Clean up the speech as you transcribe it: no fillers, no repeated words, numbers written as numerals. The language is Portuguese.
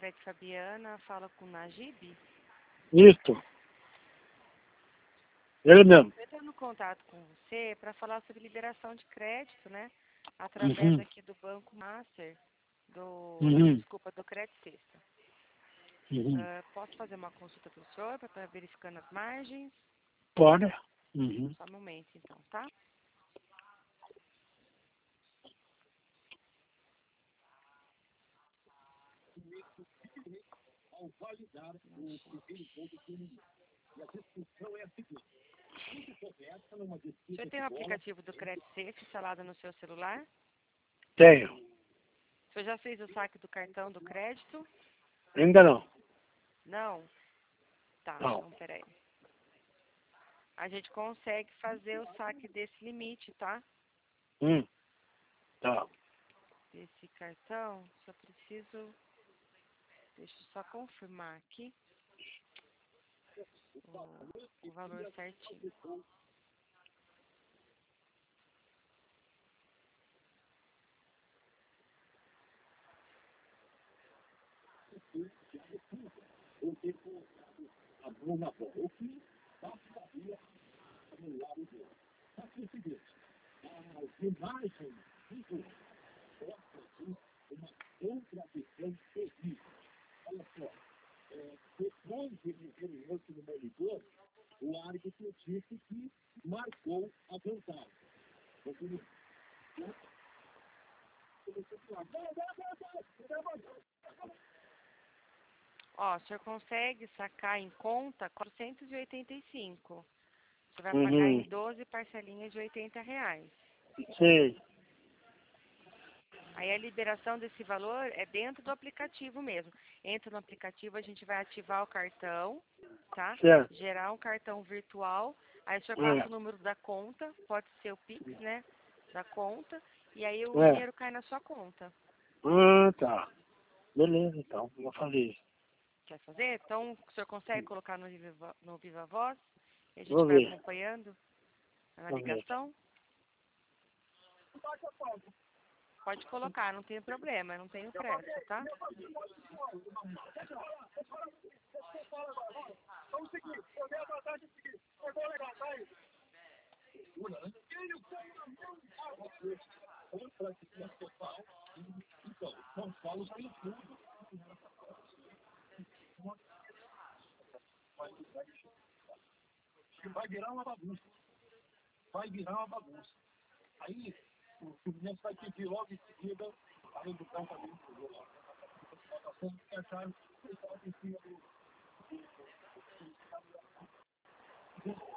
Crédito Fabiana, fala com o Najib. Isso. Ele mesmo. Eu estou no contato com você para falar sobre liberação de crédito, né? Através aqui do Banco Master, desculpa, do Crédito Sexta. Posso fazer uma consulta para o senhor para estar verificando as margens? Pode. Só um momento, então, tá? O senhor tem o aplicativo do Crédito Sexta instalado no seu celular? Tenho. O senhor já fez o saque do cartão do crédito? Ainda não. Não? Tá, Não. então peraí. A gente consegue fazer o saque desse limite, tá? Tá. Desse cartão, só preciso... Deixa eu só confirmar aqui o valor certinho. Ó, o senhor consegue sacar em conta 485. Você vai pagar em 12 parcelinhas de R$80. Sei. Aí a liberação desse valor é dentro do aplicativo mesmo. Entra no aplicativo, a gente vai ativar o cartão, tá? Certo. Gerar um cartão virtual. Aí o senhor passa o número da conta, pode ser o Pix, né? Da conta. E aí o dinheiro cai na sua conta. Tá. Beleza, então. Vou fazer isso. Quer fazer? Então, o senhor consegue colocar no Viva Voz? E a gente Vou vai ver. acompanhando na Vou ver. ligação? Pode colocar, não tem problema, não tenho pressa, tá? Vai virar uma bagunça. Aí, o Fluminense vai pedir logo em seguida a redução também do jogo. Que acharam que estava em cima do